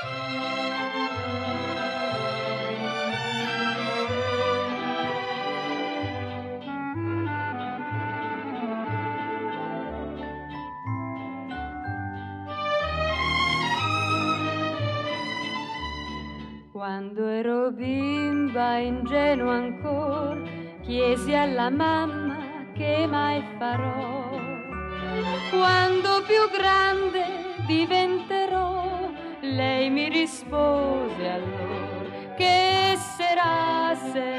Quando ero bimba ingenua ancor, chiesi alla mamma che mai farò. Quando più grande diventerò, lei mi rispose allora che sarà,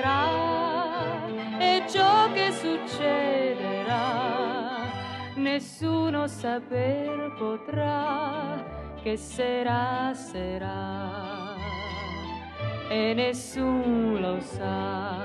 e ciò che succederà nessuno saper potrà, che sarà e nessun lo sa.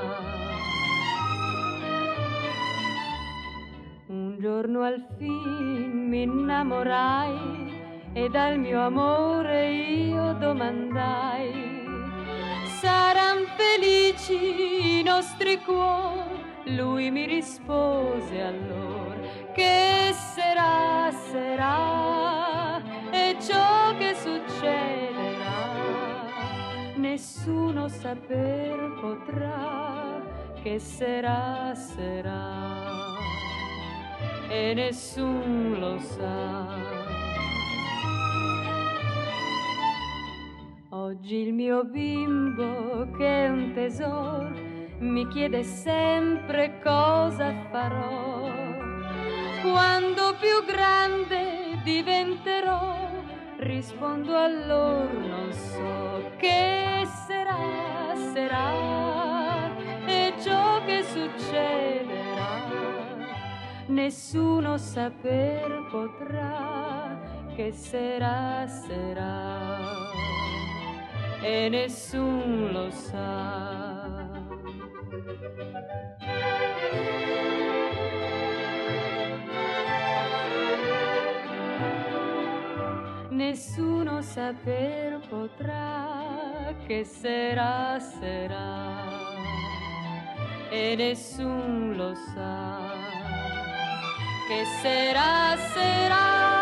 Un giorno al fin mi innamorai e dal mio amore io domandai: saran felici i nostri cuori? Lui mi rispose allora che sarà, e ciò che succederà nessuno saper potrà, che sarà e nessun lo sa. Oggi il mio bimbo, che è un tesoro, mi chiede sempre cosa farò. Quando più grande diventerò, rispondo allora non so, che sarà, e ciò che succederà nessuno saper potrà, che sarà e nessun lo sa. Nessuno saper potrà, che sarà e nessun lo sa, che sarà